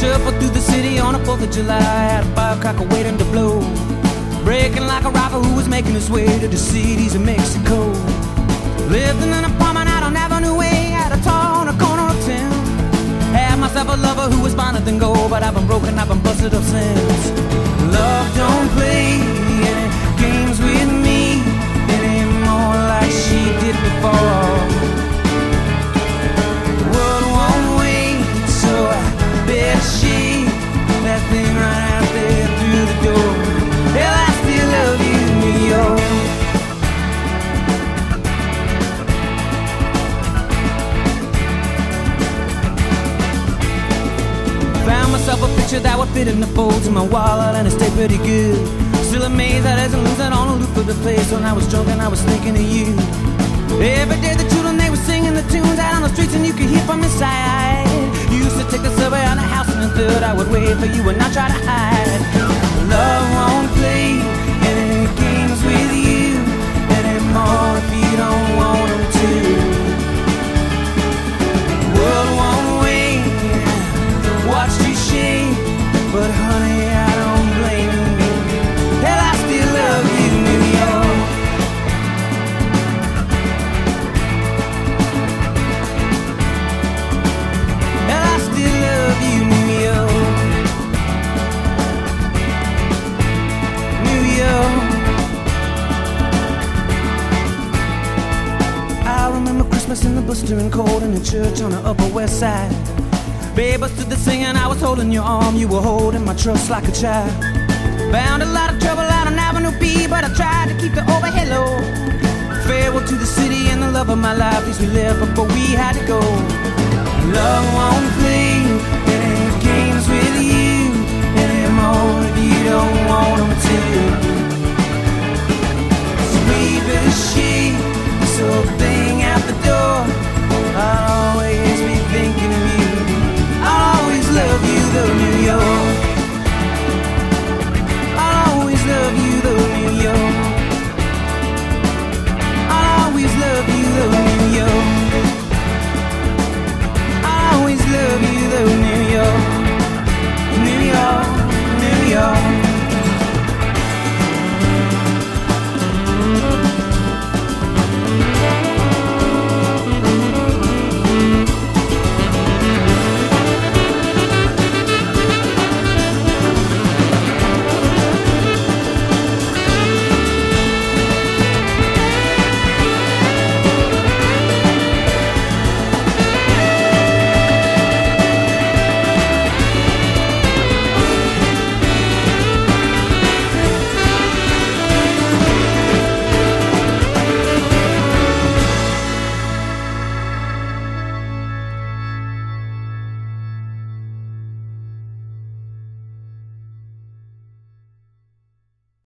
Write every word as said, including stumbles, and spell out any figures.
Shuffled through the city on a fourth of July, had a firecracker waiting to blow, breaking like a rocker who was making his way to the cities of Mexico. Lived in an apartment out on Avenue A, at a tall on a corner of town. Had myself a lover who was finer than gold, but I've been broken, I've been busted up since. Love don't play any games with me anymore like she did before. The world won't wait, so I bet she that thing right out there through the door. Hell, I still love you, New York. Found myself a picture that would fit in the folds of my wallet, and it stayed pretty good. Still amazed that I isn't losing on a loop of the place. When I was drunk and I was thinking of you. Every day the children, they were singing the tunes out on the streets, and you could hear from inside. You used to take the subway on the house in the third. I would wait for you and not try to hide. Love won't play any games with you anymore if you don't want them to. The world won't wait, watch you shake, but honey, I don't blame you. Hell, I still love you, New York. Hell, I still love you, New York. New York. I remember Christmas in the blistering cold in the church on the Upper West Side. Babe, I stood there singing, I was holding your arm, you were holding my trust like a child. Found a lot of trouble out on Avenue B, but I tried to keep the overhead low. Farewell to the city and the love of my life, these we lived before we had to go. Love won't play